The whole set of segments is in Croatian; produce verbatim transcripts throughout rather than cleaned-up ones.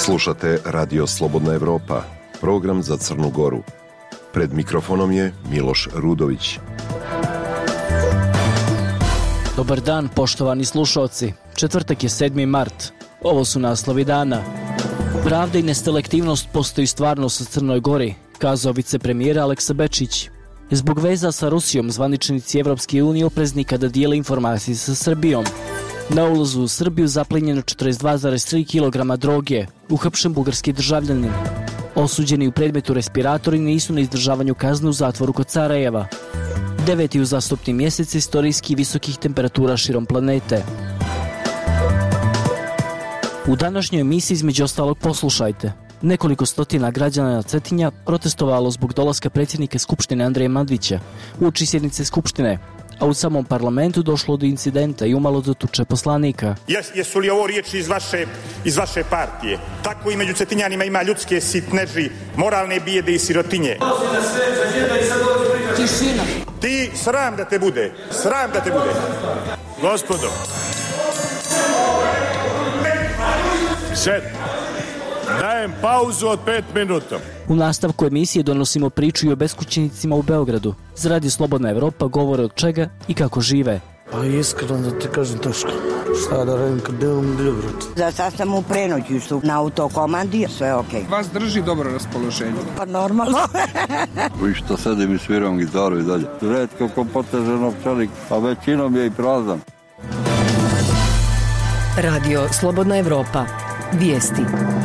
Slušate Radio Slobodna Evropa, program za Crnu Goru. Pred mikrofonom je Miloš Rudović. Dobar dan, poštovani slušalci. Četvrtak je sedmi mart. Ovo su naslovi dana. Pravda i neselektivnost postoji stvarnost u Crnoj Gori, kazao vicepremijera Aleksa Bečić. Zbog veza sa Rusijom, zvaničnici Evropske unije oprezni kada dijele informacije sa Srbijom. Na ulazu u Srbiju zaplenjeno četrdeset dva zarez tri kilograma droge, uhapšen bugarski državljanin. Osuđeni u predmetu respiratori nisu na izdržavanju kazne u zatvoru kod Sarajeva. Deveti uzastopni mjesec istorijski visokih temperatura širom planete. U današnjoj emisiji između ostalog poslušajte. Nekoliko stotina građana Cetinja protestovalo zbog dolaska predsjednika Skupštine Andreja Mandića uoči sjednice Skupštine, a u samom parlamentu došlo do incidenta i umalo do tuče poslanika. Jes, jesu li ovo riječi iz vaše, iz vaše partije? Tako i među Cetinjanima ima ljudske sitneži, moralne bijede i sirotinje. Tišina. Ti sram da te bude, sram da te bude. Gospodo. Sed. Dajem pauzu od pet minuta. U nastavku emisije donosimo priču i o beskućnicima u Beogradu. Za Radio Slobodna Evropa govore od čega i kako žive. Pa iskreno da ti kažem teško. Šta da radim kad imam Beograd? Za sad sam u prenoćištu na autokomandi, sve je okej. Vas drži dobro raspoloženje? Pa normalno. I što sedim i sviram gitaru i dalje. Redko ko poteže novčanik, a većinom je i prazan. Radio Slobodna Evropa. Vijesti.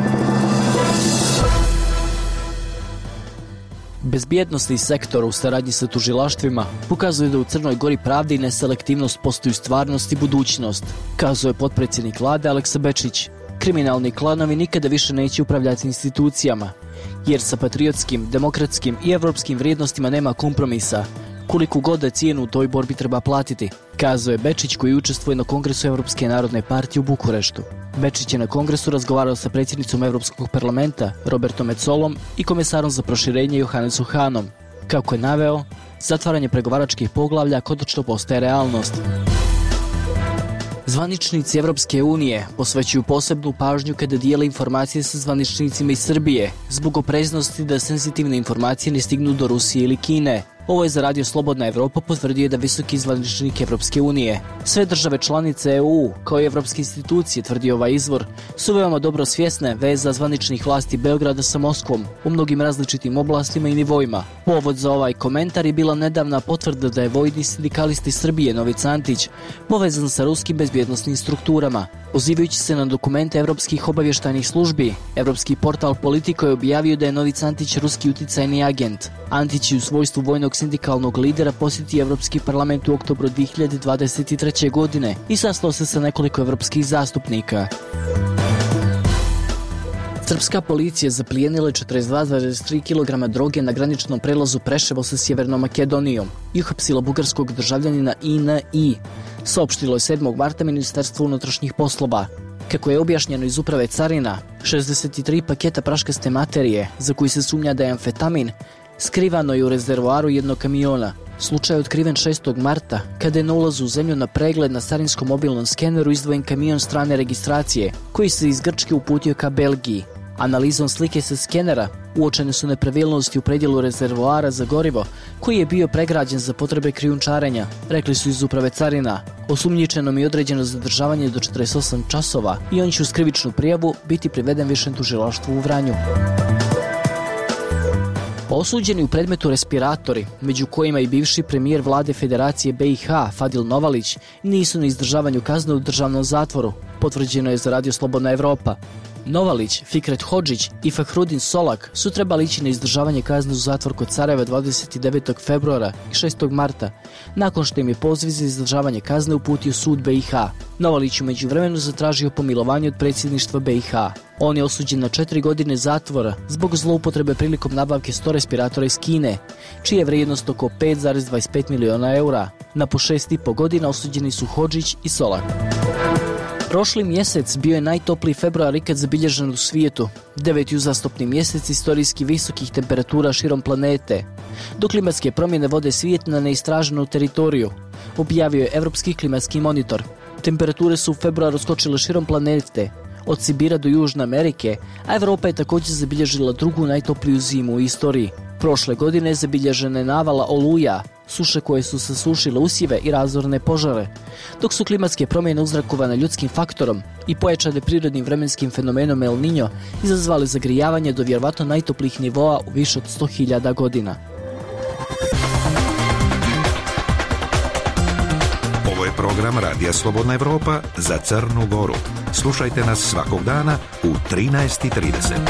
Bezbjednosni sektor u saradnji sa tužilaštvima pokazuje da u Crnoj Gori pravda i neselektivnost postaju stvarnost i budućnost, kazao je potpredsjednik vlade Aleksa Bečić. Kriminalni klanovi nikada više neće upravljati institucijama, jer sa patriotskim, demokratskim i evropskim vrijednostima nema kompromisa, koliko god da cijenu u toj borbi treba platiti, kazao je Bečić koji učestvuje na Kongresu Evropske narodne partije u Bukureštu. Bečić je na Kongresu razgovarao sa predsjednicom Evropskog parlamenta Robertom Metsolom i komesarom za proširenje Johannesom Hanom. Kako je naveo, zatvaranje pregovaračkih poglavlja konačno postaje realnost. Zvaničnici Evropske unije posvećuju posebnu pažnju kada dijele informacije sa zvaničnicima iz Srbije, zbog opreznosti da senzitivne informacije ne stignu do Rusije ili Kine. Ovo je za Radio Slobodna Evropa potvrdio da visoki zvaničnik Evropske unije. Sve države članice E U, kao i evropske institucije, tvrdi ovaj izvor, su veoma dobro svjesne veza zvaničnih vlasti Beograda sa Moskvom u mnogim različitim oblastima i nivoima. Povod za ovaj komentar je bila nedavna potvrda da je vojni sindikalist iz Srbije Novica Antić povezan sa ruskim bezbjednosnim strukturama. Pozivajući se na dokumente evropskih obavještajnih službi, evropski portal Politico je objavio da je Novica Antić ruski uticajni agent. Antić je u svojstvu vojnog sindikalnog lidera posjetio Evropski parlament u oktobru dvije hiljade dvadeset treće. godine i sastao se sa nekoliko evropskih zastupnika. Srpska policija zaplijenila četrdeset dva zarez tri kilograma droge na graničnom prelazu Preševo sa Sjevernom Makedonijom i uhapsila bugarskog državljanina I N I, saopštilo je sedmog marta Ministarstvo unutrašnjih poslova. Kako je objašnjeno iz uprave carina, šezdeset tri paketa praškaste materije, za koji se sumnja da je amfetamin, skrivano je u rezervoaru jednog kamiona. Slučaj je otkriven šestog marta, kada je na ulazu u zemlju na pregled na carinskom mobilnom skeneru izdvojen kamion strane registracije, koji se iz Grčke uputio ka Belgiji. Analizom slike sa skenera uočene su nepravilnosti u predjelu rezervoara za gorivo, koji je bio pregrađen za potrebe krijumčarenja, rekli su iz uprave carina. Osumnjičenom je određeno zadržavanje do četrdeset osam časova i on će uz krivičnu prijavu biti priveden višem tužilaštvu u Vranju. Osuđeni u predmetu respiratori, među kojima i bivši premijer vlade Federacije B i H Fadil Novalić, nisu na izdržavanju kazne u državnom zatvoru, potvrđeno je za Radio Slobodna Evropa. Novalić, Fikret Hodžić i Fahrudin Solak su trebali ići na izdržavanje kazne u zatvor kod Sarajeva dvadeset devetog februara i šestog marta, nakon što im je poziv za izdržavanje kazne uputio sud B i H. Novalić u međuvremenu zatražio pomilovanje od predsjedništva B i H. On je osuđen na četiri godine zatvora zbog zloupotrebe prilikom nabavke sto respiratora iz Kine, čija je vrijednost oko pet zarez dvadeset pet miliona eura. Na po šest i po godina osuđeni su Hodžić i Solak. Prošli mjesec bio je najtopliji februar ikad zabilježen u svijetu, deveti uzastopni mjesec istorijski visokih temperatura širom planete, dok klimatske promjene vode svijet na neistraženu teritoriju, objavio je Evropski klimatski monitor. Temperature su u februaru skočile širom planete, od Sibira do Južne Amerike, a Evropa je također zabilježila drugu najtopliju zimu u istoriji. Prošle godine zabilježena je navala oluja, suše koje su sasušile usjeve i razorne požare, dok su klimatske promjene uzrokovane ljudskim faktorom i pojačane prirodnim vremenskim fenomenom El Niño izazvali zagrijavanje do vjerovatno najtoplijih nivoa u više od sto hiljada godina. Ovo je program Radija Slobodna Evropa za Crnu Goru. Slušajte nas svakog dana u trinaest i trideset.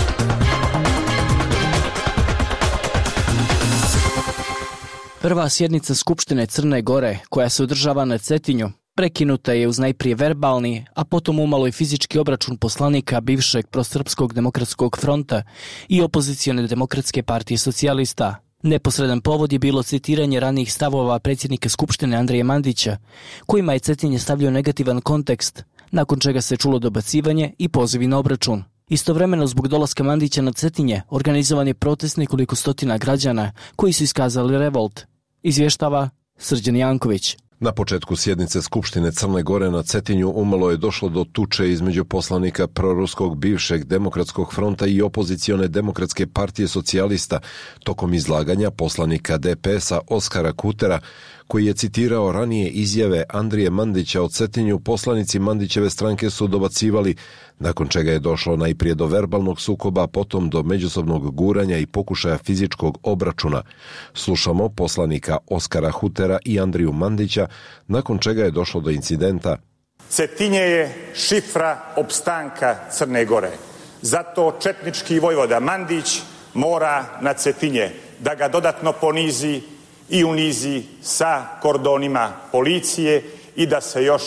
Prva sjednica Skupštine Crne Gore, koja se održava na Cetinju, prekinuta je uz najprije verbalni, a potom umalo i fizički obračun poslanika bivšeg prosrpskog demokratskog fronta i opozicione demokratske partije socijalista. Neposredan povod je bilo citiranje ranijih stavova predsjednika Skupštine Andrije Mandića, kojima je Cetinje stavljao negativan kontekst, nakon čega se čulo dobacivanje i pozivi na obračun. Istovremeno, zbog dolaska Mandića na Cetinje, organizovan je protest nekoliko stotina građana koji su iskazali revolt. Izvještava Srđan Janković. Na početku sjednice Skupštine Crne Gore na Cetinju umalo je došlo do tuče između poslanika proruskog bivšeg demokratskog fronta i opozicione demokratske partije socijalista tokom izlaganja poslanika D P S-a Oskara Kutera, koji je citirao ranije izjave Andrije Mandića o Cetinju. Poslanici Mandićeve stranke su dobacivali, nakon čega je došlo najprije do verbalnog sukoba, potom do međusobnog guranja i pokušaja fizičkog obračuna. Slušamo poslanika Oskara Kutera i Andriju Mandića, nakon čega je došlo do incidenta. Cetinje je šifra opstanka Crne Gore. Zato četnički vojvoda Mandić mora na Cetinje da ga dodatno ponizi i unizi sa kordonima policije i da se još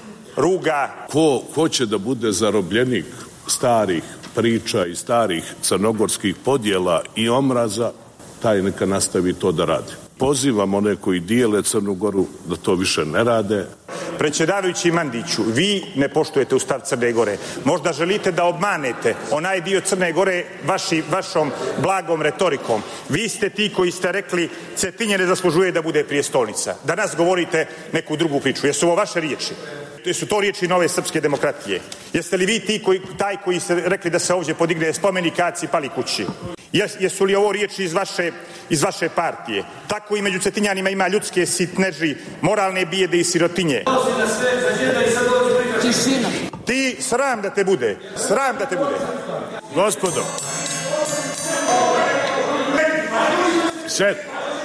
ruga. Ko hoće da bude zarobljenik starih priča i starih crnogorskih podjela i omraza, taj neka nastavi to da radi. Pozivam one koji dijele Crnu Goru da to više ne rade. Predsjedavajući Mandiću, vi ne poštujete Ustav Crne Gore. Možda želite da obmanete onaj dio Crne Gore vaši, vašom blagom retorikom. Vi ste ti koji ste rekli Cetinje ne zaslužuje da bude prijestolnica. Danas govorite neku drugu priču. Jesu ovo vaše riječi? Jesu to riječi Nove srpske demokratije? Jeste li vi ti koji, taj koji ste rekli da se ovdje podigne spomenik Aci Palikući? Jesu li ovo riječi iz vaše, iz vaše partije? Tako i među Cetinjanima ima ljudske sitneži, moralne bijede i sirotinje. Tišina. Ti, sram da te bude, sram da te bude. Gospodo, šet,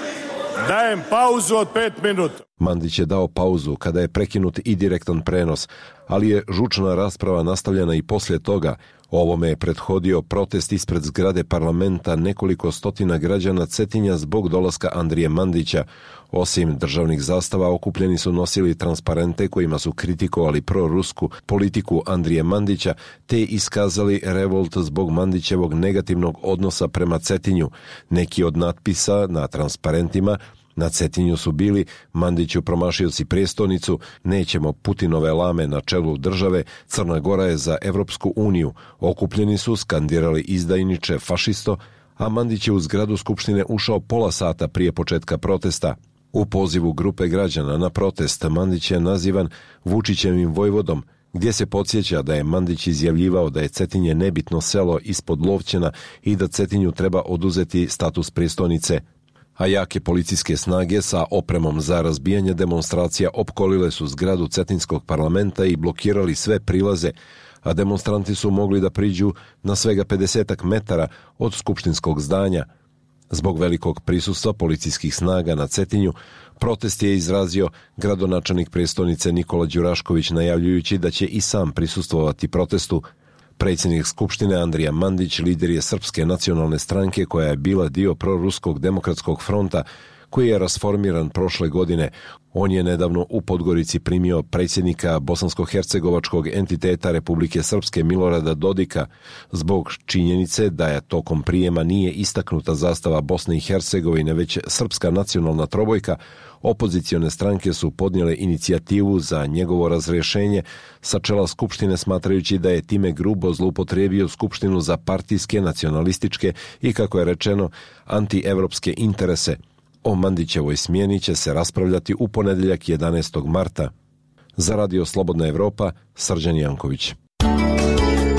dajem pauzu od pet minuta. Mandić je dao pauzu kada je prekinut i direktan prenos, ali je žučna rasprava nastavljena i poslije toga. Ovome je prethodio protest ispred zgrade parlamenta nekoliko stotina građana Cetinja zbog dolaska Andrije Mandića. Osim državnih zastava, okupljeni su nosili transparente kojima su kritikovali prorusku politiku Andrije Mandića te iskazali revolt zbog Mandićevog negativnog odnosa prema Cetinju. Neki od natpisa na transparentima na Cetinju su bili: Mandiću, promašio si prijestolnicu, nećemo Putinove lame na čelu države, Crna Gora je za Evropsku uniju. Okupljeni su skandirali izdajniče, fašisto, a Mandić je u zgradu Skupštine ušao pola sata prije početka protesta. U pozivu grupe građana na protest Mandić je nazivan Vučićevim vojvodom, gdje se podsjeća da je Mandić izjavljivao da je Cetinje nebitno selo ispod Lovćena i da Cetinju treba oduzeti status prijestolnice. A jake policijske snage sa opremom za razbijanje demonstracija opkolile su zgradu Cetinskog parlamenta i blokirali sve prilaze, a demonstranti su mogli da priđu na svega pedesetak metara od skupštinskog zdanja. Zbog velikog prisustva policijskih snaga na Cetinju, protest je izrazio gradonačelnik prijestolnice Nikola Đurašković, najavljujući da će i sam prisustvovati protestu. Predsjednik Skupštine Andrija Mandić lider je Srpske nacionalne stranke koja je bila dio proruskog demokratskog fronta koji je rasformiran prošle godine. On je nedavno u Podgorici primio predsjednika bosansko-hercegovačkog entiteta Republike Srpske Milorada Dodika zbog činjenice da je tokom prijema nije istaknuta zastava Bosne i Hercegovine već srpska nacionalna trobojka. Opozicione stranke su podnijele inicijativu za njegovo razrješenje sa čela Skupštine, smatrajući da je time grubo zloupotrijebio Skupštinu za partijske, nacionalističke i, kako je rečeno, antievropske interese. O Mandićevoj smjeni će se raspravljati u ponedjeljak jedanaestog marta. Za Radio Slobodna Evropa, Srđan Janković.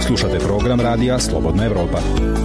Slušate program radija Slobodna Evropa.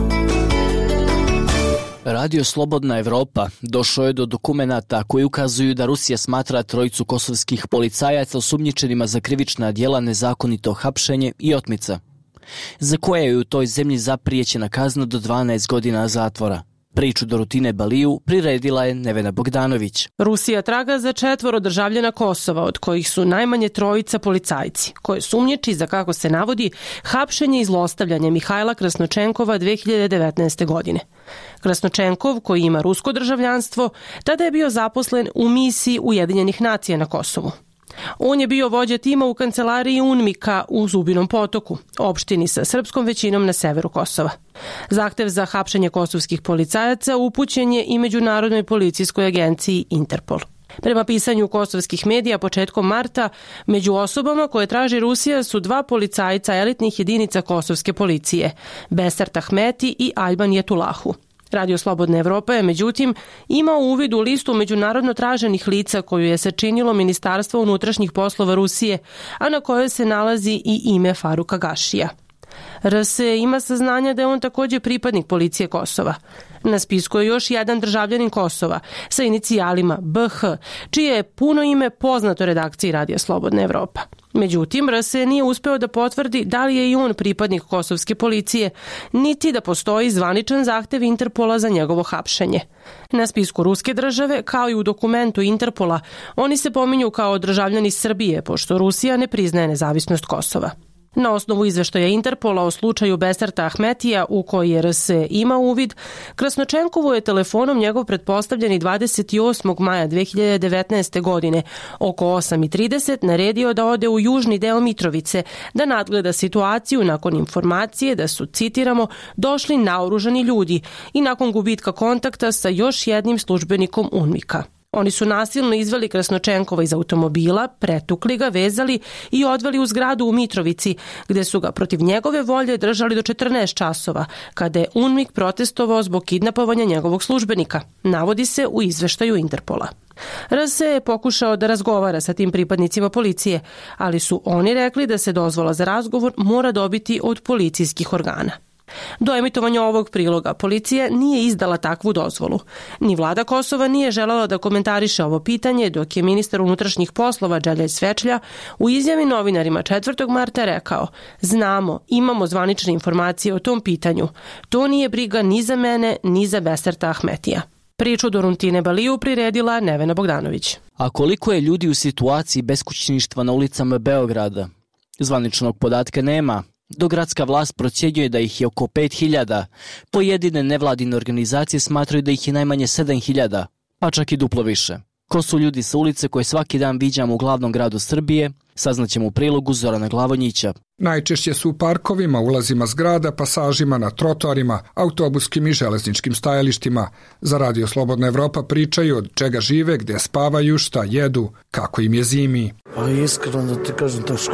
Radio Slobodna Evropa došao je do dokumenata koji ukazuju da Rusija smatra trojicu kosovskih policajaca osumnjičenima za krivična djela nezakonito hapšenje i otmica, za koje je u toj zemlji zaprijećena kazna do dvanaest godina zatvora. Priču do Rutine Baliju priredila je Nevena Bogdanović. Rusija traga za četvoro državljana Kosova, od kojih su najmanje trojica policajci, koje sumnjiči za, kako se navodi, hapšenje i zlostavljanje Mihajla Krasnočenkova dve hiljade devetnaeste. godine. Krasnočenkov, koji ima rusko državljanstvo, tada je bio zaposlen u misiji Ujedinjenih nacija na Kosovu. On je bio vođa tima u kancelariji UNMIK-a u Zubinom Potoku, opštini sa srpskom većinom na severu Kosova. Zahtev za hapšenje kosovskih policajaca upućen je i Međunarodnoj policijskoj agenciji Interpol. Prema pisanju kosovskih medija početkom marta, među osobama koje traži Rusija su dva policajca elitnih jedinica kosovske policije, Besart Ahmeti i Alban Jetulahu. Radio Slobodna Evropa je, međutim, imao uvid u listu međunarodno traženih lica koju je sačinilo Ministarstvo unutrašnjih poslova Rusije, a na kojoj se nalazi i ime Faruka Gašija. R S ima saznanja da je on također pripadnik policije Kosova. Na spisku je još jedan državljanin Kosova sa inicijalima B H, čije je puno ime poznato redakciji Radija Slobodna Evropa. Međutim, R S nije uspeo da potvrdi da li je i on pripadnik kosovske policije, niti da postoji zvaničan zahtev Interpola za njegovo hapšenje. Na spisku ruske države, kao i u dokumentu Interpola, oni se pominju kao državljani Srbije, pošto Rusija ne priznaje nezavisnost Kosova. Na osnovu izveštaja Interpola o slučaju Besarta Ahmetija, u koji R S ima uvid, Krasnočenkovu je telefonom njegov pretpostavljeni dvadeset osmog maja dve hiljade devetnaeste. godine oko osam i trideset naredio da ode u južni deo Mitrovice da nadgleda situaciju nakon informacije da su, citiramo, došli naoružani ljudi i nakon gubitka kontakta sa još jednim službenikom UNMIK-a. Oni su nasilno izveli Krasnočenkova iz automobila, pretukli ga, vezali i odveli u zgradu u Mitrovici, gde su ga protiv njegove volje držali do četrnaest časova, kada je UNMIK protestovao zbog kidnapovanja njegovog službenika, navodi se u izveštaju Interpola. R S je pokušao da razgovara sa tim pripadnicima policije, ali su oni rekli da se dozvola za razgovor mora dobiti od policijskih organa. Do emitovanja ovog priloga policija nije izdala takvu dozvolu. Ni vlada Kosova nije želela da komentariše ovo pitanje, dok je ministar unutrašnjih poslova Đelja Svečlja u izjavi novinarima četvrtog marta rekao: znamo, imamo zvanične informacije o tom pitanju. To nije briga ni za mene, ni za Besarta Ahmetija. Priču do Rutine Baliju priredila Nevena Bogdanović. A koliko je ljudi u situaciji beskućništva na ulicama Beograda? Zvaničnog podatka nema. Dok gradska vlast procjenjuje da ih je oko pet hiljada, pojedine nevladine organizacije smatraju da ih je najmanje sedam hiljada, pa čak i duplo više. Ko su ljudi sa ulice koje svaki dan viđamo u glavnom gradu Srbije, saznaćemo u prilogu Zorana Glavonjića. Najčešće su u parkovima, ulazima zgrada, pasažima na trotoarima, autobuskim i železničkim stajalištima. Za Radio Slobodna Evropa pričaju od čega žive, gde spavaju, šta jedu, kako im je zimi. Pa iskreno da ti kažem teško.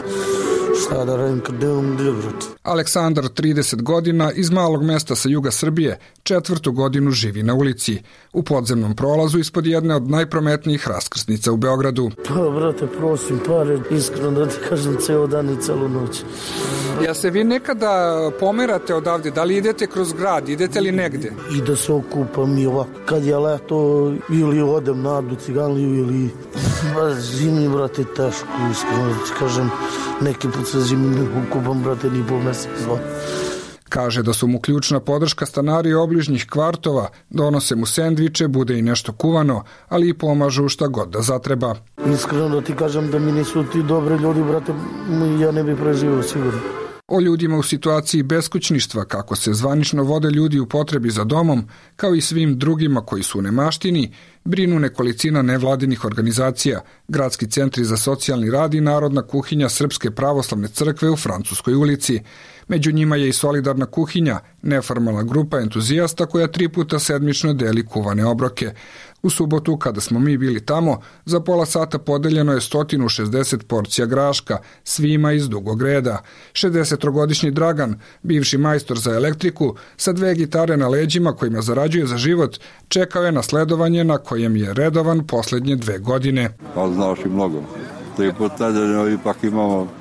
Šta da radim kad nemam gdje, brate? Aleksandar, trideset godina, iz malog mesta sa juga Srbije, četvrtu godinu živi na ulici, u podzemnom prolazu ispod jedne od najprometnijih raskrsnica u Beogradu. Pa, brate, prosim, pare, iskreno da ti kažem, ceo dan i celu noć. Ja se vi nekada pomerate odavde, da li idete kroz grad, idete li negde? I da se okupam i ovako, kad je leto, ili odem na Adu Ciganliju, ili zimi, brate, teško, iskreno da ti kažem, neki put se zimi ne okupam, brate, ni po mesec, dva. Kaže da su mu ključna podrška stanari obližnjih kvartova, donose mu sendviče, bude i nešto kuvano, ali i pomažu šta god da zatreba. Iskreno da ti kažem da mi nisu ti dobri ljudi, brate, ja ne bi preživio sigurno. O ljudima u situaciji beskućništva, kako se zvanično vode ljudi u potrebi za domom, kao i svim drugima koji su u nemaštini, brinu nekolicina nevladinih organizacija, gradski centri za socijalni rad i Narodna kuhinja Srpske pravoslavne crkve u Francuskoj ulici. Među njima je i Solidarna kuhinja, neformalna grupa entuzijasta koja tri puta sedmično deli kuvane obroke. U subotu, kada smo mi bili tamo, za pola sata podeljeno je sto šezdeset porcija graška, svima iz dugog reda. šezdesettrogodišnji Dragan, bivši majstor za elektriku, sa dve gitare na leđima kojima zarađuje za život, čekao je na sledovanje na kojem je redovan poslednje dve godine. Pa znaš i mnogo. Tri puta nedeljno ipak imamo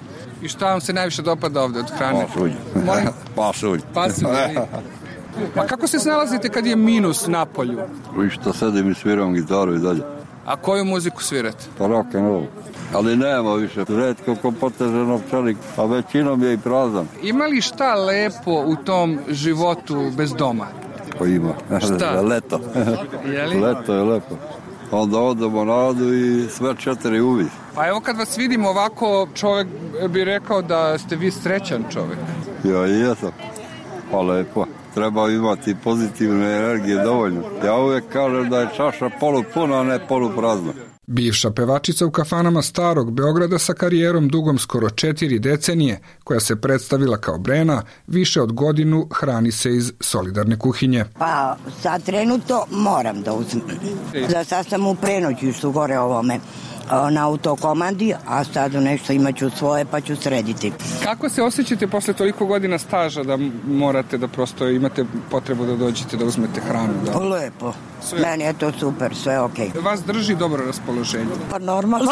I šta vam se najviše dopada ovde od hrane? Pasulj. Pasulj. Pasulj. A kako se snalazite kad je minus na polju? I što sedim i sviram gitaru i dalje. A koju muziku svirate? Pa rock and roll. Ali nema više. Retko ko poteže novčanik, a većinom je i prazan. Ima li šta lepo u tom životu bez doma? Pa ima. Šta? Leto. Je li? Leto je lepo. Onda odemo na radu i sve četiri uvi. Pa evo kad vas vidim ovako, čovjek bi rekao da ste vi srećan čovjek. Ja i jesam. Pa lepo. Treba imati pozitivne energije dovoljno. Ja uvijek kažem da je čaša polupuna, a ne poluprazna. Bivša pevačica u kafanama starog Beograda sa karijerom dugom skoro četiri decenije, koja se predstavila kao Brena, više od godinu hrani se iz solidarne kuhinje. Pa sad trenutno moram da uzmem. Za sad sam u prenoćištu gore ovome na autokomandi, a sad nešto imaću svoje pa ću srediti. Kako se osjećate posle toliko godina staža da morate da prosto imate potrebu da dođete da uzmete hranu? Da... Lepo. Sve. Meni je to super, sve okej. Okay. Vas drži dobro raspoloženje? Pa normalno.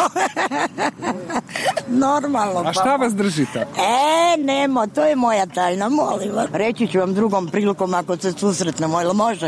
Normalno. A šta vas drži tako? E, nemo, to je moja tajna, molim vas. Reći ću vam drugom prilikom ako se susretnemo, ili može?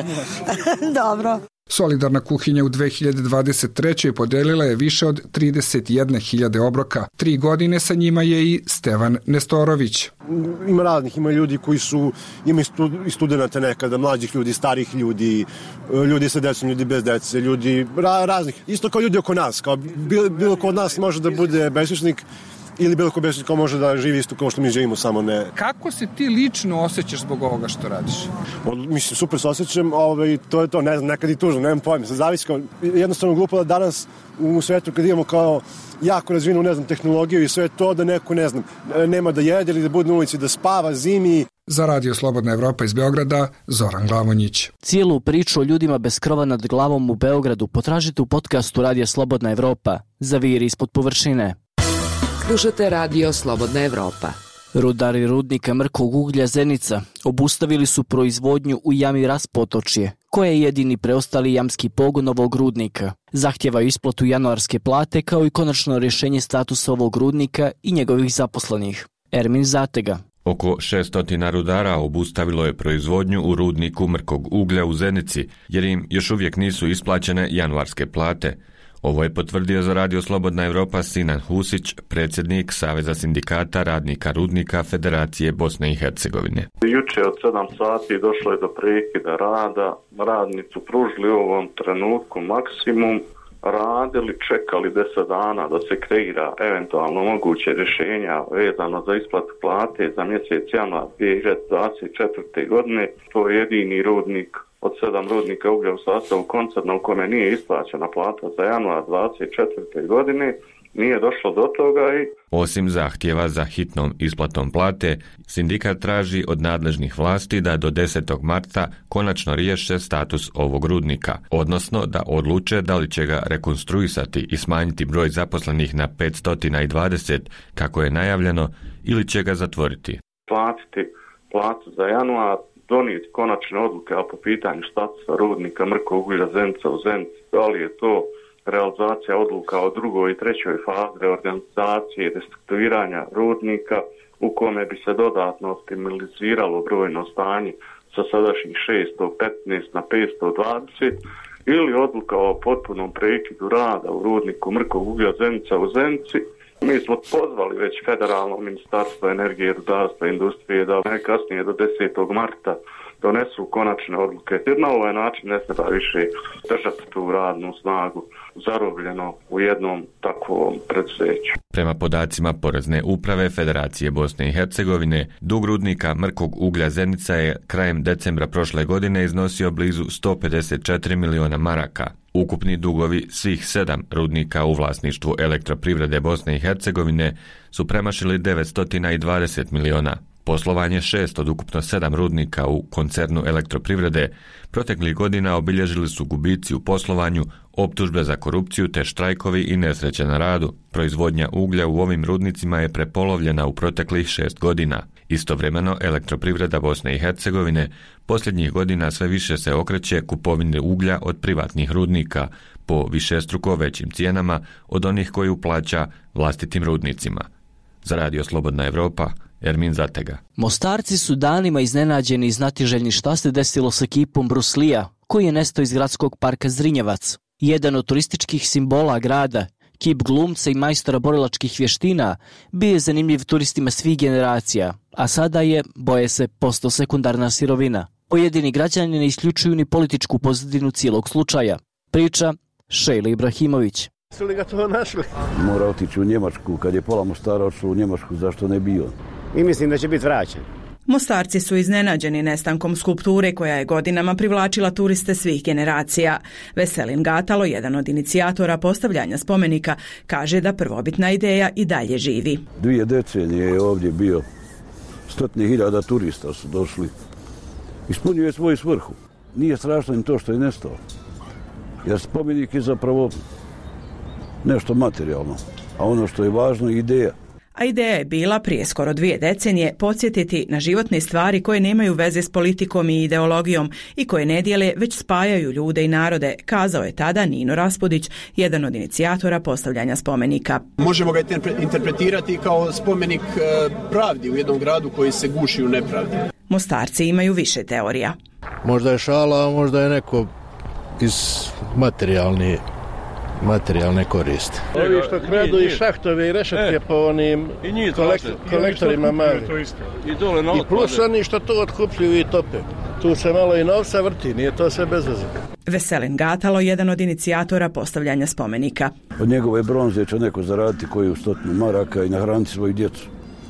Dobro. Solidarna kuhinja u dve hiljade dvadeset trećoj podelila je više od trideset jedne hiljade obroka. Tri godine sa njima je i Stevan Nestorović. Ima raznih, ima ljudi koji su, ima i studenta nekada, mlađih ljudi, starih ljudi, ljudi sa decom, ljudi bez dece, ljudi ra, raznih. Isto kao ljudi oko nas, kao bilo, bilo ko od nas može da bude beskućnik, ili bilo ko beskućnik ko može da živi isto kao što mi živimo, samo ne. Kako se ti lično osjećaš zbog ovoga što radiš? O, mislim, super se osjećam, ovaj, to je to, ne znam, nekad i tužno, nemam pojma, se zavisi kao, jednostavno glupo da danas u svetu kad imamo kao jako razvinu, ne znam, tehnologiju i sve to da neko, ne znam, nema da jede ili da bude na ulici, da spava zimi. Za Radio Slobodna Evropa iz Beograda, Zoran Glavonjić. Cijelu priču o ljudima bez krova nad glavom u Beogradu potražite u podcastu Radio Slobodna Evropa. Zaviri ispod površine. Slušate Radio Slobodna Evropa. Rudari rudnika mrkog uglja Zenica obustavili su proizvodnju u jami Raspotočje, koje je jedini preostali jamski pogon ovog rudnika. Zahtjevaju isplatu januarske plate kao i konačno rješenje statusa ovog rudnika i njegovih zaposlenih. Ermin Zatega. Oko šesto rudara obustavilo je proizvodnju u rudniku mrkog uglja u Zenici, jer im još uvijek nisu isplaćene januarske plate. Ovo je potvrdio za Radio Slobodna Evropa Sinan Husić, predsjednik Saveza sindikata radnika rudnika Federacije Bosne i Hercegovine. Juče od sedam sati došlo je do prekida rada. Radnici pružili u ovom trenutku maksimum, radili, čekali deset dana da se kreira eventualno moguće rješenja vezano za isplatu plate za mjesec januar dvije hiljade dvadeset četvrte. godine. To je jedini rudnik od sedam rudnika uglja u sastavu koncerna u kome nije isplaćena plata za januar dvadeset četvrte. godine. Nije došlo do toga i... Osim zahtjeva za hitnom isplatom plate, sindikat traži od nadležnih vlasti da do desetog marta konačno riješe status ovog rudnika, odnosno da odluče da li će ga rekonstruisati i smanjiti broj zaposlenih na petsto dvadeset, kako je najavljeno, ili će ga zatvoriti. Platiti platu za januar, donijeti konačne odluke, a po pitanju statusa rudnika mrkog uglja Zenica u Zenici, da li je to realizacija odluka o drugoj i trećoj fazi reorganizacije i restrukturiranja rudnika u kome bi se dodatno optimaliziralo brojno stanje sa sadašnjih šesto petnaest na petsto dvadeset ili odluka o potpunom prekidu rada u rudniku mrkog uglja Zenica u Zenici. Mi smo pozvali već federalno ministarstvo energije, rudarstva i industrije da najkasnije do desetog marta donesu konačne odluke. Jer na ovaj način ne treba više držati tu radnu snagu zarobljeno u jednom takvom preduzeću. Prema podacima Porezne uprave Federacije Bosne i Hercegovine, dug rudnika mrkog uglja Zenica je krajem decembra prošle godine iznosio blizu sto pedeset četiri miliona maraka. Ukupni dugovi svih sedam rudnika u vlasništvu Elektroprivrede Bosne i Hercegovine su premašili devetsto dvadeset miliona. Poslovanje šest od ukupno sedam rudnika u koncernu Elektroprivrede proteklih godina obilježili su gubici u poslovanju, optužbe za korupciju te štrajkovi i nesreće na radu. Proizvodnja uglja u ovim rudnicima je prepolovljena u proteklih šest godina. Istovremeno, Elektroprivreda Bosne i Hercegovine posljednjih godina sve više se okreće kupovini uglja od privatnih rudnika po višestruko većim cijenama od onih koju plaća vlastitim rudnicima. Za Radio Slobodna Evropa, Ermin Zatega. Mostarci su danima iznenađeni i znatiželjni šta se desilo sa kipom Bruce Lee-a, koji je nestao iz gradskog parka Zrinjevac. Jedan od turističkih simbola grada, kip glumca i majstora borilačkih vještina, bio je zanimljiv turistima svih generacija, a sada je, boje se, postao sekundarna sirovina. Pojedini građani ne isključuju ni političku pozadinu cijelog slučaja. Priča Šejla Ibrahimović. Su li ga to našli? Mora otići u Njemačku, kad je pola Mostara otišlo u Njemačku, zašto ne bio? I mislim da će biti vraćen. Mostarci su iznenađeni nestankom skulpture koja je godinama privlačila turiste svih generacija. Veselin Gatalo, jedan od inicijatora postavljanja spomenika, kaže da prvobitna ideja i dalje živi. Dvije decenije je ovdje bio, stotine hiljada turista su došli. Ispunjuje svoju svrhu. Nije strašno ni to što je nestao. Jer spomenik je zapravo nešto materijalno, a ono što je važno je ideja. A ideja je bila prije skoro dvije decenije podsjetiti na životne stvari koje nemaju veze s politikom i ideologijom i koje ne dijele već spajaju ljude i narode, kazao je tada Nino Raspudić, jedan od inicijatora postavljanja spomenika. Možemo ga interpretirati kao spomenik pravdi u jednom gradu koji se guši u nepravdi. Mostarci imaju više teorija. Možda je šala, a možda je neko iz materijalne materijalne koriste. Ovi što kradu i šahtove i rešetke po onim kolektorima mali. I plus oni što to otkupljuju i tope. Tu se malo i novca vrti, nije to sve bez veze. Veselin Gatalo, jedan od inicijatora postavljanja spomenika. Od njegove bronze će neko zaraditi koju stotinu maraka i nahraniti svoju djecu.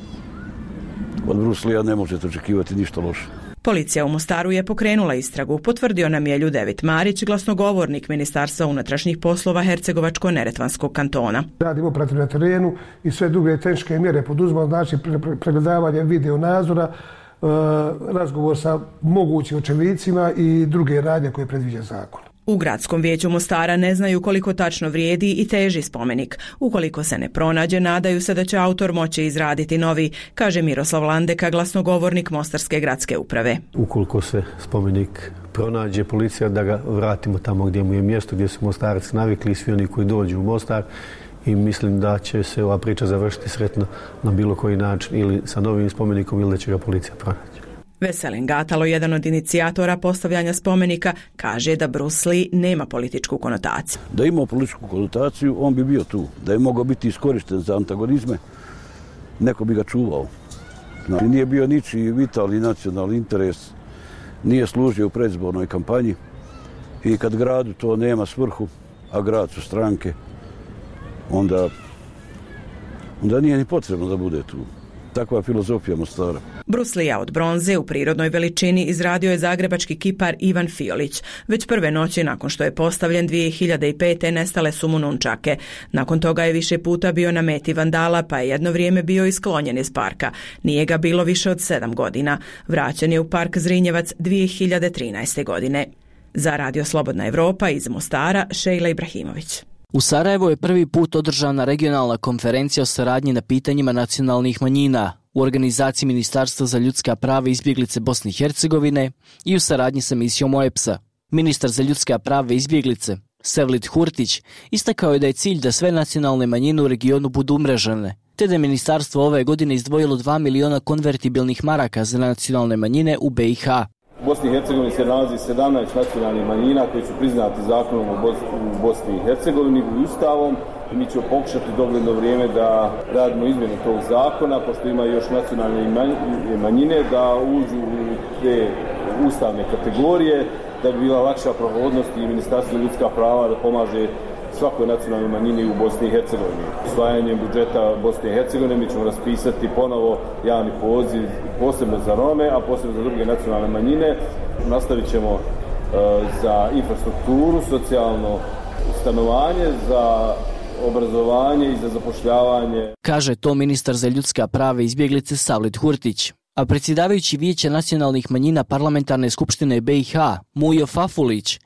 Od Bruce Lee-a ne možete očekivati ništa loše. Policija u Mostaru je pokrenula istragu, potvrdio nam je Ljudevit Marić, glasnogovornik Ministarstva unutrašnjih poslova Hercegovačko-neretvanskog kantona. Radimo operativno na terenu i sve druge tehničke mjere poduzimamo, znači pregledavanje video nadzora, razgovor sa mogućim očevicima i druge radnje koje predviđa zakon. U Gradskom vijeću Mostara ne znaju koliko tačno vrijedi i teži spomenik. Ukoliko se ne pronađe, nadaju se da će autor moći izraditi novi, kaže Miroslav Landeka, glasnogovornik Mostarske gradske uprave. Ukoliko se spomenik pronađe, policija da ga vratimo tamo gdje mu je mjesto, gdje su Mostarci navikli i svi oni koji dođu u Mostar, i mislim da će se ova priča završiti sretno na bilo koji način, ili sa novim spomenikom ili da će ga policija pronaći. Veselin Gatalo, jedan od inicijatora postavljanja spomenika, kaže da Bruce Lee nema političku konotaciju. Da je imao političku konotaciju, on bi bio tu. Da je mogao biti iskorišten za antagonizme, neko bi ga čuvao. Znači, nije bio ničiji vitalni nacionalni interes, nije služio u predizbornoj kampanji i kad gradu to nema svrhu, a grad su stranke, onda, onda nije ni potrebno da bude tu. Takva je filozofija Mostara. Bruce Lee od bronze u prirodnoj veličini izradio je zagrebački kipar Ivan Fiolić. Već prve noći nakon što je postavljen dvije hiljade pete. nestale su mu nunčake. Nakon toga je više puta bio na meti vandala, pa je jedno vrijeme bio isklonjen iz parka. Nije ga bilo više od sedam godina. Vraćen je u park Zrinjevac dvije hiljade trinaeste. godine. Za Radio Slobodna Evropa iz Mostara, Šejla Ibrahimović. U Sarajevu je prvi put održana regionalna konferencija o saradnji na pitanjima nacionalnih manjina u organizaciji Ministarstva za ljudska prava i izbjeglice Bosne i Hercegovine i u saradnji sa misijom O E P S-a. Ministar za ljudska prava i izbjeglice Sevlit Hurtić istakao je da je cilj da sve nacionalne manjine u regionu budu umrežene, te da je ministarstvo ove godine izdvojilo dva miliona konvertibilnih maraka za nacionalne manjine u B i H. U Bosni i Hercegovini se nalazi sedamnaest nacionalnih manjina koji su priznati zakonom u Bosni i Hercegovini i Ustavom. I mi ćemo pokušati dogledno vrijeme da radimo izmjenu tog zakona, pošto ima još nacionalne manjine, da uđu u te ustavne kategorije, da bi bila lakša prohodnost i Ministarstvo ljudska prava da pomaže svakoj nacionalnoj manjini u Bosni i Hercegovini. Usvajanjem budžeta Bosne i Hercegovine mi ćemo raspisati ponovo javni poziv posebno za Rome, a posebno za druge nacionalne manjine. Nastavit ćemo uh, za infrastrukturu, socijalno stanovanje, za obrazovanje i za zapošljavanje. Kaže to ministar za ljudska prava i izbjeglice Savlit Hurtić. A predsjedavajući Vijeća nacionalnih manjina Parlamentarne skupštine B i H Mujo Fafulić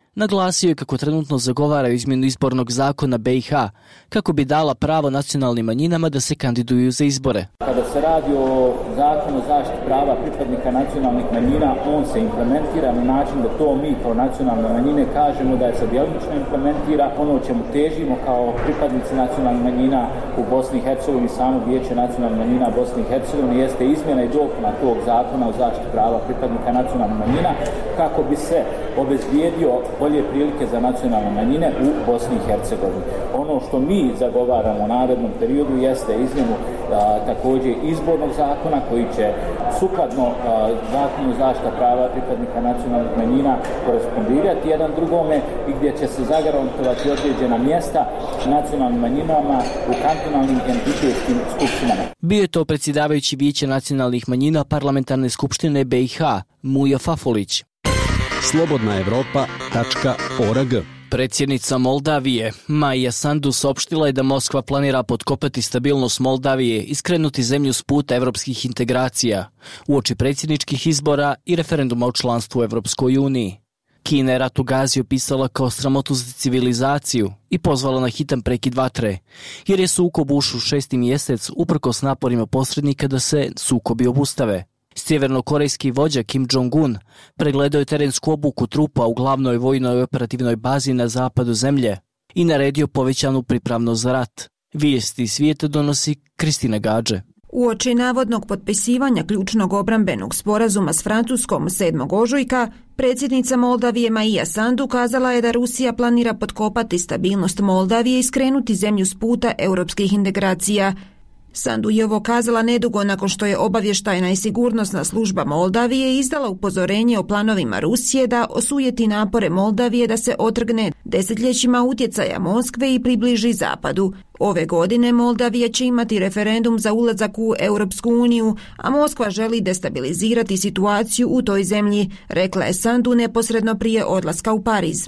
Naglasio je kako trenutno zagovaraju izmjenu izbornog zakona B i H kako bi dala pravo nacionalnim manjinama da se kandiduju za izbore. Kada se radi o zakonu o zaštiti prava pripadnika nacionalnih manjina, on se implementira na način da to mi kao nacionalne manjine kažemo da je se djelomično implementira. Ono o čemu težimo kao pripadnici nacionalnih manjina u Bosni i Hercegovini, samo Vijeće nacionalnih manjina Bosne i Hercegovine, jeste izmjena i dopuna tog zakona o zaštiti prava pripadnika nacionalnih manjina kako bi se obezbijedio bolje prilike za nacionalne manjine u Bosni i Hercegovini. Ono što mi zagovaramo u narednom periodu jeste izmjenu a, također izbornog zakona koji će sukladno a, zakonu zaštita prava pripadnika nacionalnih manjina korespondirati jedan drugome i gdje će se zagarantovati određena mjesta nacionalnim manjinama u kantonalnim identitetskim skupštinama. Bio je to predsjedavajući Vijeća nacionalnih manjina Parlamentarne skupštine B i H, Mujo Fafolić. slobodna evropa tačka org. Predsjednica Moldavije, Maja Sandu, saopštila je da Moskva planira potkopati stabilnost Moldavije i skrenuti zemlju s puta evropskih integracija, uoči predsjedničkih izbora i referenduma o članstvu u Evropskoj uniji. Kina je rat u Gazi opisala kao sramotu za civilizaciju i pozvala na hitan prekid vatre, jer je sukob ušao u šesti mjesec uprkos naporima posrednika da se sukobi obustave. Sjevernokorejski vođa Kim Jong-un pregledao je terensku obuku trupa u glavnoj vojnoj operativnoj bazi na zapadu zemlje i naredio povećanu pripravnost za rat. Vijesti svijeta donosi Kristina Gađe. Uoči navodnog potpisivanja ključnog obrambenog sporazuma s Francuskom sedmog ožujka, predsjednica Moldavije Maja Sandu kazala je da Rusija planira potkopati stabilnost Moldavije i skrenuti zemlju s puta europskih integracija. Sandu je ovo kazala nedugo nakon što je obavještajna i sigurnosna služba Moldavije izdala upozorenje o planovima Rusije da osujeti napore Moldavije da se otrgne desetljećima utjecaja Moskve i približi zapadu. Ove godine Moldavija će imati referendum za ulazak u Europsku uniju, a Moskva želi destabilizirati situaciju u toj zemlji, rekla je Sandu neposredno prije odlaska u Pariz.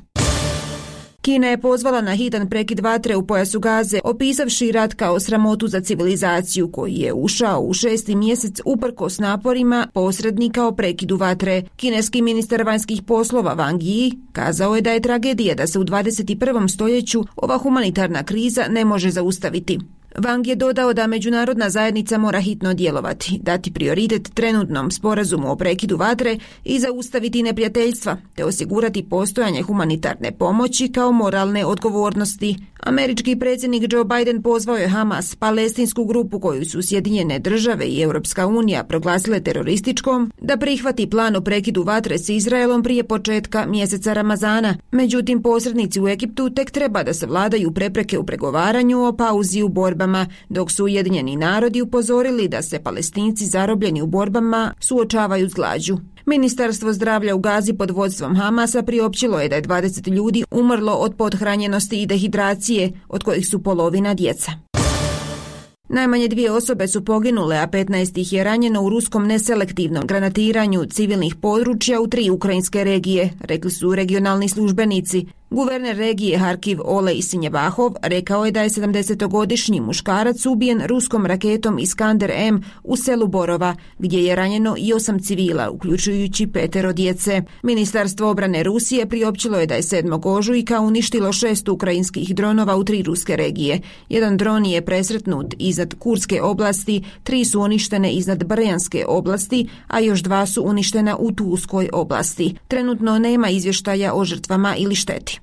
Kina je pozvala na hitan prekid vatre u pojasu Gaze, opisavši rat kao sramotu za civilizaciju koji je ušao u šesti mjesec uprkos naporima posrednika o prekidu vatre. Kineski ministar vanjskih poslova Wang Yi kazao je da je tragedija da se u dvadeset prvom stoljeću ova humanitarna kriza ne može zaustaviti. Wang je dodao da međunarodna zajednica mora hitno djelovati, dati prioritet trenutnom sporazumu o prekidu vatre i zaustaviti neprijateljstva, te osigurati postojanje humanitarne pomoći kao moralne odgovornosti. Američki predsjednik Joe Biden pozvao je Hamas, palestinsku grupu koju su Sjedinjene države i Europska unija proglasile terorističkom, da prihvati plan o prekidu vatre s Izraelom prije početka mjeseca Ramazana. Međutim, posrednici u Egiptu tek treba da savladaju prepreke u pregovaranju o pauzi u borbama, dok su Ujedinjeni narodi upozorili da se Palestinci zarobljeni u borbama suočavaju s glađu. Ministarstvo zdravlja u Gazi pod vodstvom Hamasa priopćilo je da je dvadeset ljudi umrlo od pothranjenosti i dehidracije, od kojih su polovina djeca. Najmanje dvije osobe su poginule, a petnaest ih je ranjeno u ruskom neselektivnom granatiranju civilnih područja u tri ukrajinske regije, rekli su regionalni službenici. Guverner regije Harkiv Olej Sinjebahov rekao je da je sedamdesetogodišnji muškarac ubijen ruskom raketom Iskander M u selu Borova, gdje je ranjeno i osam civila, uključujući petero djece. Ministarstvo obrane Rusije priopćilo je da je sedmog ožujka uništilo šest ukrajinskih dronova u tri ruske regije. Jedan dron je presretnut iznad Kurske oblasti, tri su uništene iznad Brjanske oblasti, a još dva su uništena u Tulskoj oblasti. Trenutno nema izvještaja o žrtvama ili šteti.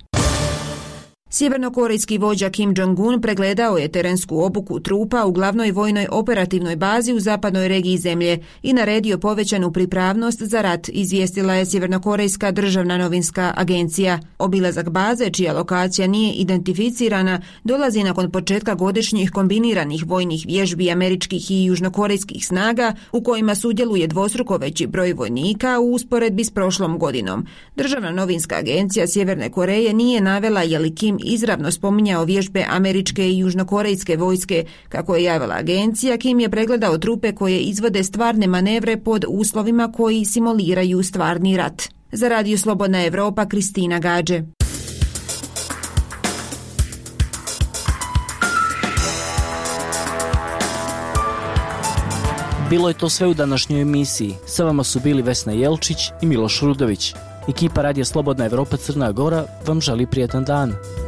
Sjevernokorejski vođa Kim Jong-un pregledao je terensku obuku trupa u glavnoj vojnoj operativnoj bazi u zapadnoj regiji zemlje i naredio povećanu pripravnost za rat, izvijestila je Sjevernokorejska državna novinska agencija. Obilazak baze, čija lokacija nije identificirana, dolazi nakon početka godišnjih kombiniranih vojnih vježbi američkih i južnokorejskih snaga u kojima sudjeluje dvostruko veći broj vojnika u usporedbi s prošlom godinom. Državna novinska agencija Sjeverne Koreje nije navela je li Kim izravno spominjao vježbe američke i južnokorejske vojske. Kako je javila agencija, Kim je pregledao trupe koje izvode stvarne manevre pod uslovima koji simuliraju stvarni rat. Za Radio Slobodna Evropa, Kristina Gađe. Bilo je to sve u današnjoj emisiji. Sa vama su bili Vesna Jelčić i Miloš Rudović. Ekipa radija Slobodna Evropa Crna Gora vam želi prijetan dan.